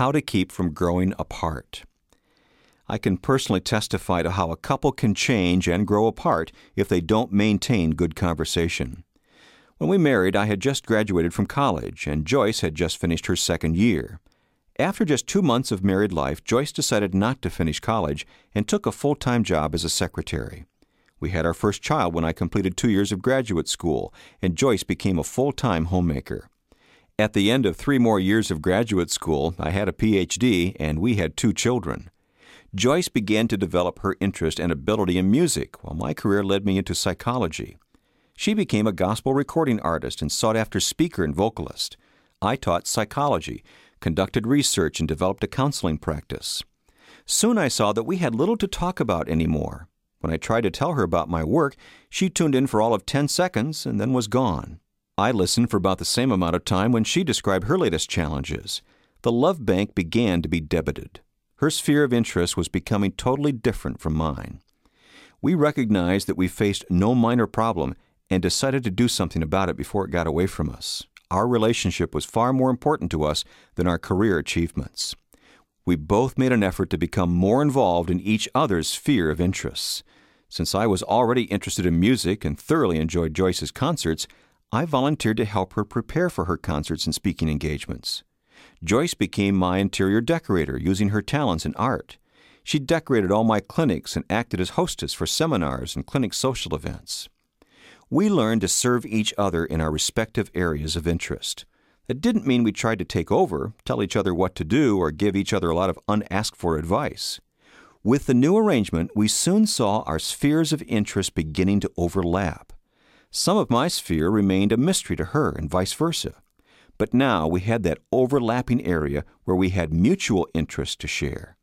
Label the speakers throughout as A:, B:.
A: how to keep from growing apart. I can personally testify to how a couple can change and grow apart if they don't maintain good conversation. When we married, I had just graduated from college, and Joyce had just finished her second year. After just 2 months of married life, Joyce decided not to finish college and took a full-time job as a secretary. We had our first child when I completed 2 years of graduate school, and Joyce became a full-time homemaker. At the end of 3 more years of graduate school, I had a Ph.D., and we had 2 children. Joyce began to develop her interest and ability in music, while my career led me into psychology. She became a gospel recording artist and sought-after speaker and vocalist. I taught psychology, conducted research, and developed a counseling practice. Soon I saw that we had little to talk about anymore. When I tried to tell her about my work, she tuned in for all of 10 seconds and then was gone. I listened for about the same amount of time when she described her latest challenges. The love bank began to be debited. Her sphere of interest was becoming totally different from mine. We recognized that we faced no minor problem and decided to do something about it before it got away from us. Our relationship was far more important to us than our career achievements. We both made an effort to become more involved in each other's sphere of interests. Since I was already interested in music and thoroughly enjoyed Joyce's concerts, I volunteered to help her prepare for her concerts and speaking engagements. Joyce became my interior decorator, using her talents in art. She decorated all my clinics and acted as hostess for seminars and clinic social events. We learned to serve each other in our respective areas of interest. That didn't mean we tried to take over, tell each other what to do, or give each other a lot of unasked-for advice. With the new arrangement, we soon saw our spheres of interest beginning to overlap. Some of my sphere remained a mystery to her, and vice versa. But now we had that overlapping area where we had mutual interest to share.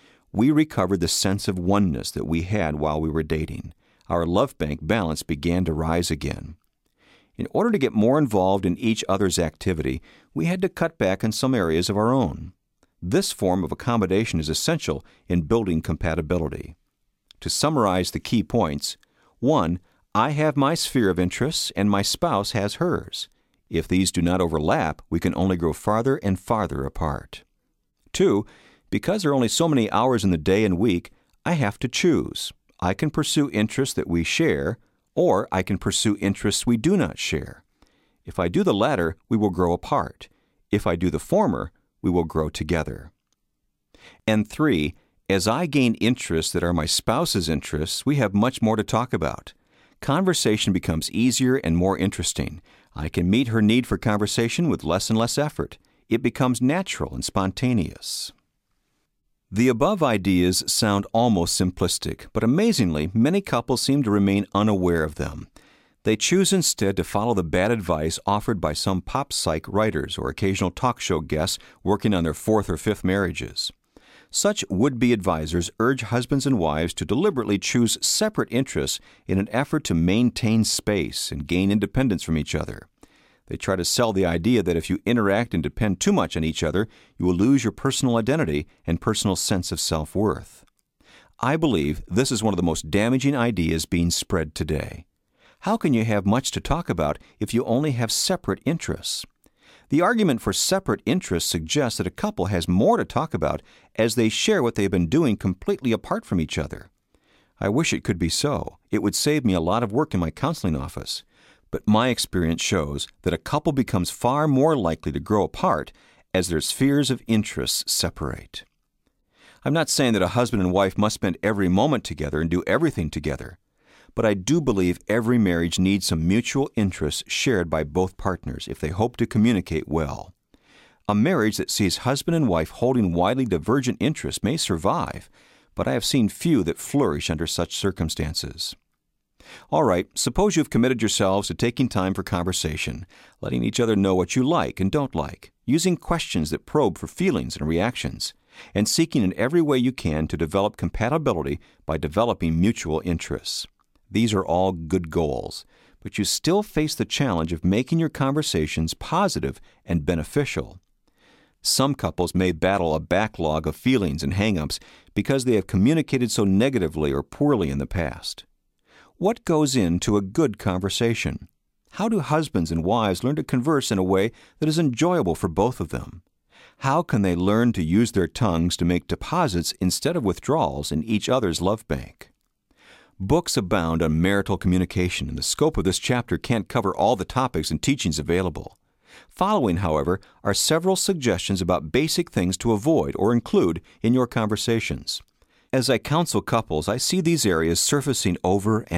A: We recovered the sense of oneness that we had while we were dating. Our love bank balance began to rise again. In order to get more involved in each other's activity, we had to cut back in some areas of our own. This form of accommodation is essential in building compatibility. To summarize the key points: 1. I have my sphere of interests and my spouse has hers. If these do not overlap, we can only grow farther and farther apart. 2. Because there are only so many hours in the day and week, I have to choose. I can pursue interests that we share, or I can pursue interests we do not share. If I do the latter, we will grow apart. If I do the former, we will grow together. And 3, as I gain interests that are my spouse's interests, we have much more to talk about. Conversation becomes easier and more interesting. I can meet her need for conversation with less and less effort. It becomes natural and spontaneous. The above ideas sound almost simplistic, but amazingly, many couples seem to remain unaware of them. They choose instead to follow the bad advice offered by some pop psych writers or occasional talk show guests working on their 4th or 5th marriages. Such would-be advisors urge husbands and wives to deliberately choose separate interests in an effort to maintain space and gain independence from each other. They try to sell the idea that if you interact and depend too much on each other, you will lose your personal identity and personal sense of self-worth. I believe this is one of the most damaging ideas being spread today. How can you have much to talk about if you only have separate interests? The argument for separate interests suggests that a couple has more to talk about as they share what they've been doing completely apart from each other. I wish it could be so. It would save me a lot of work in my counseling office. But my experience shows that a couple becomes far more likely to grow apart as their spheres of interests separate. I'm not saying that a husband and wife must spend every moment together and do everything together, but I do believe every marriage needs some mutual interests shared by both partners if they hope to communicate well. A marriage that sees husband and wife holding widely divergent interests may survive, but I have seen few that flourish under such circumstances. All right, suppose you've committed yourselves to taking time for conversation, letting each other know what you like and don't like, using questions that probe for feelings and reactions, and seeking in every way you can to develop compatibility by developing mutual interests. These are all good goals, but you still face the challenge of making your conversations positive and beneficial. Some couples may battle a backlog of feelings and hang-ups because they have communicated so negatively or poorly in the past. What goes into a good conversation? How do husbands and wives learn to converse in a way that is enjoyable for both of them? How can they learn to use their tongues to make deposits instead of withdrawals in each other's love bank? Books abound on marital communication, and the scope of this chapter can't cover all the topics and teachings available. Following, however, are several suggestions about basic things to avoid or include in your conversations. As I counsel couples, I see these areas surfacing over and